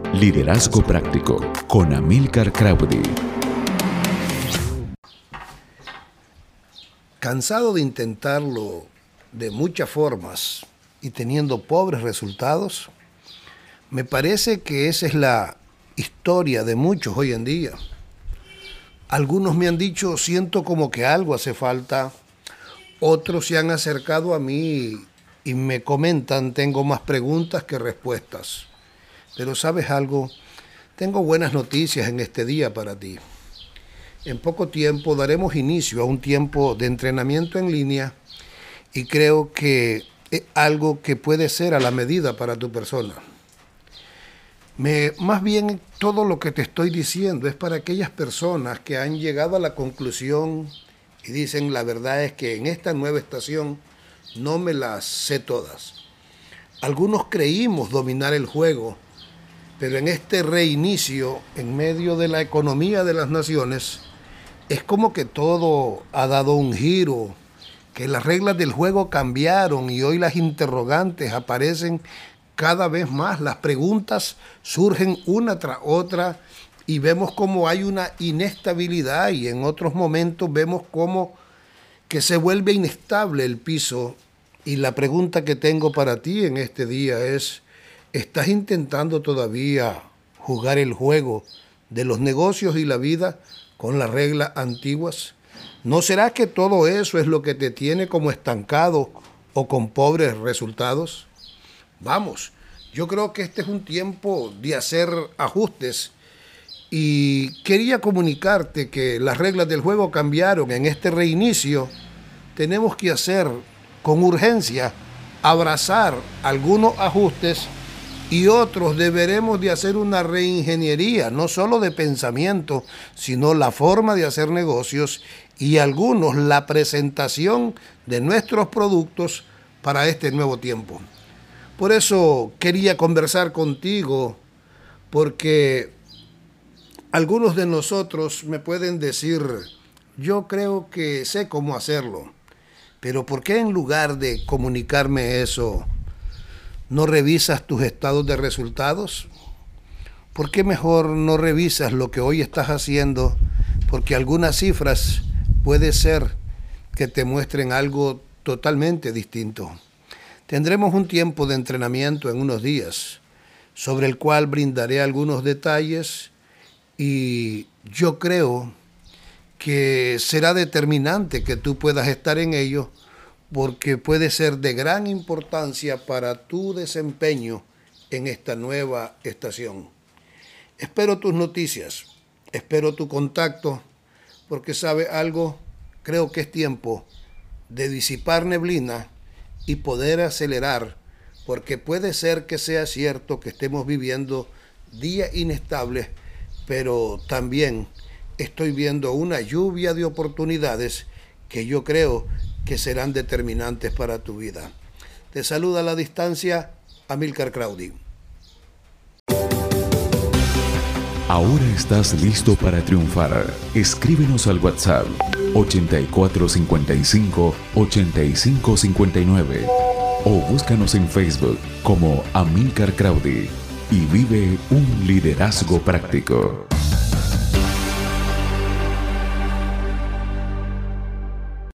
Liderazgo Práctico con Amílcar Crowdy. Cansado de intentarlo de muchas formas y teniendo pobres resultados, me parece que esa es la historia de muchos hoy en día. Algunos me han dicho, siento como que algo hace falta. Otros se han acercado a mí y me comentan, tengo más preguntas que respuestas. Pero ¿sabes algo? Tengo buenas noticias en este día para ti. En poco tiempo daremos inicio a un tiempo de entrenamiento en línea y creo que es algo que puede ser a la medida para tu persona. Más bien todo lo que te estoy diciendo es para aquellas personas que han llegado a la conclusión y dicen la verdad es que en esta nueva estación no me las sé todas. Algunos creímos dominar el juego, pero en este reinicio, en medio de la economía de las naciones, es como que todo ha dado un giro, que las reglas del juego cambiaron y hoy las interrogantes aparecen cada vez más. Las preguntas surgen una tras otra y vemos cómo hay una inestabilidad y en otros momentos vemos cómo que se vuelve inestable el piso. Y la pregunta que tengo para ti en este día es, ¿estás intentando todavía jugar el juego de los negocios y la vida con las reglas antiguas? ¿No será que todo eso es lo que te tiene como estancado o con pobres resultados? Vamos, yo creo que este es un tiempo de hacer ajustes y quería comunicarte que las reglas del juego cambiaron. En este reinicio tenemos que hacer con urgencia, abrazar algunos ajustes y otros deberemos de hacer una reingeniería, no solo de pensamiento, sino la forma de hacer negocios y algunos la presentación de nuestros productos para este nuevo tiempo. Por eso quería conversar contigo, porque algunos de nosotros me pueden decir, yo creo que sé cómo hacerlo, pero ¿por qué en lugar de comunicarme eso, no revisas tus estados de resultados? ¿Por qué mejor no revisas lo que hoy estás haciendo? Porque algunas cifras puede ser que te muestren algo totalmente distinto. Tendremos un tiempo de entrenamiento en unos días, sobre el cual brindaré algunos detalles y yo creo que será determinante que tú puedas estar en ello, porque puede ser de gran importancia para tu desempeño en esta nueva estación. Espero tus noticias, espero tu contacto, porque sabe algo, creo que es tiempo de disipar neblina y poder acelerar, porque puede ser que sea cierto que estemos viviendo días inestables, pero también estoy viendo una lluvia de oportunidades que yo creo que serán determinantes para tu vida. Te saluda a la distancia Amílcar Crowdy. Ahora estás listo para triunfar. Escríbenos al WhatsApp 8455-8559 o búscanos en Facebook como Amílcar Crowdy y vive un liderazgo práctico.